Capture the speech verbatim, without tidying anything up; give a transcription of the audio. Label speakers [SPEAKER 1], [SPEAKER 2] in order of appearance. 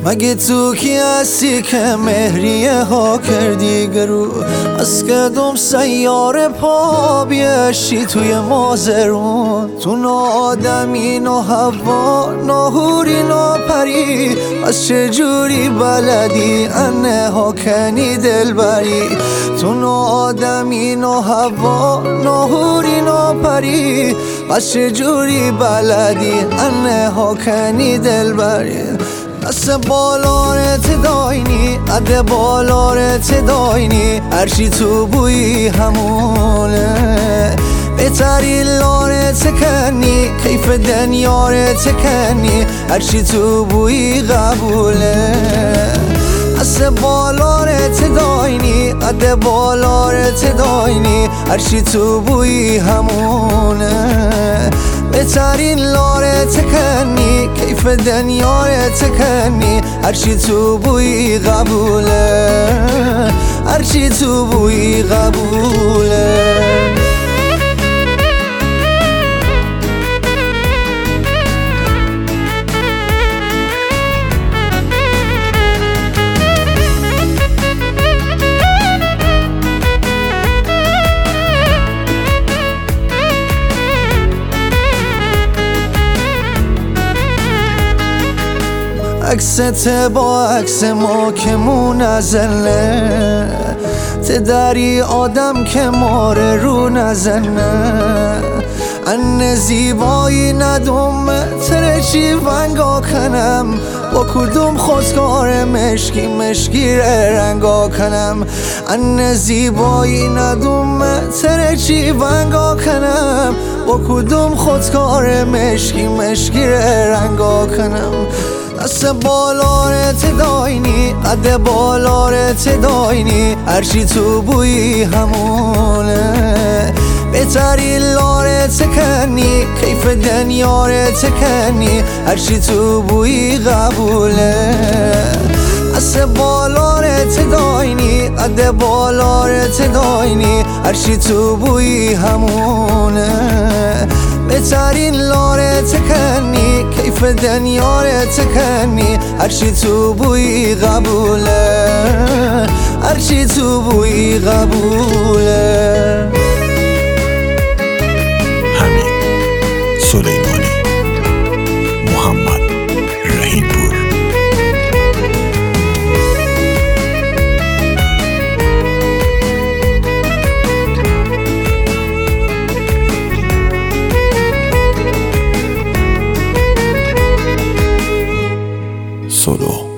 [SPEAKER 1] مگه تو کی هستی که مهریه ها کردی گرو؟ از کدوم سیاره پا بیشی توی مازرون؟ تو نه آدمی نه هوا نه هوری نه پری، از چجوری بلدی انه ها کنی دل بری؟ تو نه آدمی نه هوا نه هوری نه پری، از چجوری بلدی انه ها کنی دل بری؟ دست بالارت داینی عده بالارت داینی، هرچی تو بویی همونه. بهتری لارت کنی کیف دنیارت کنی، هرچی تو بویی قبوله. دست بالارت داینی عده بالارت داینی، هرچی تو بویی همونه. بهترین لارت کنی کیف دنیارت کنی، هرچی تو بویی قبوله، هرچی تو بویی قبوله. عکست با عکس ما که منزله، تدری آدم که ماره رو نزنه. ان زیبایی ندوم ترچی ونگا کنم، با کدوم خودکار مشکی مشکی رنگا کنم. ان زیبایی ندوم ترچی ونگا کنم، با کدوم خودکار مشکی مشکی رنگا کنم. دست بالارت داینی قد بالارت داینی، هرچی تو بویی همونه. بهتری لارت کنی کیف دنیارت کنی، هرچی تو بویی قبوله. دست بالارت داینی قد بالارت داینی، هرچی تو بویی همونه. بهترین لارت کنی کیف دنیارت کنی، هرچی تو بویی قبوله، هرچی تو بویی قبوله.
[SPEAKER 2] حمید سلیمانی، محمد رحیم‌پور. Solo